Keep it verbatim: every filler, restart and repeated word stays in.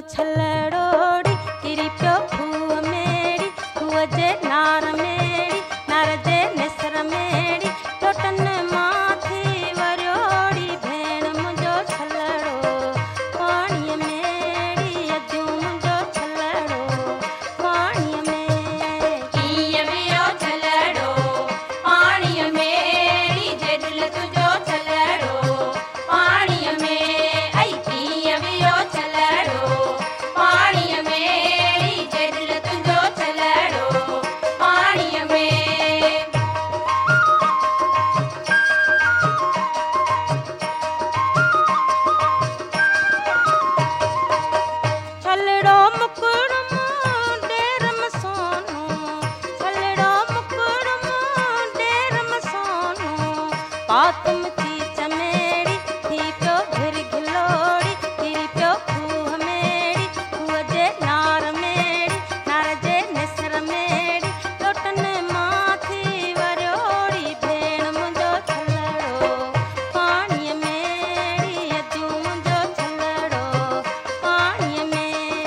छलड़ोड़ी किरी पियो खूह मेड़ी खूह जे नार मेड़ी नार जे निसर मेड़ी टोटन माथी वरियोड़ी भेण मुंहिंजो छलड़ो पाणीअ मेड़ी अजूं मुंहिंजो छलड़ो पाणीअ में कीअं वियो छलड़ो पाणीअ मेड़ी जेॾिल तुंहिंजो छलड़ो पाणीअ में आई कीअं वियो छलड़ो पाणीअ मेड़ी जेॾिल तुंहिंजो छलड़ो पाणीअ में छलड़ो मुकुड़म डेरम सोनू छलड़ो मुकुड़म डेरम सोनू पात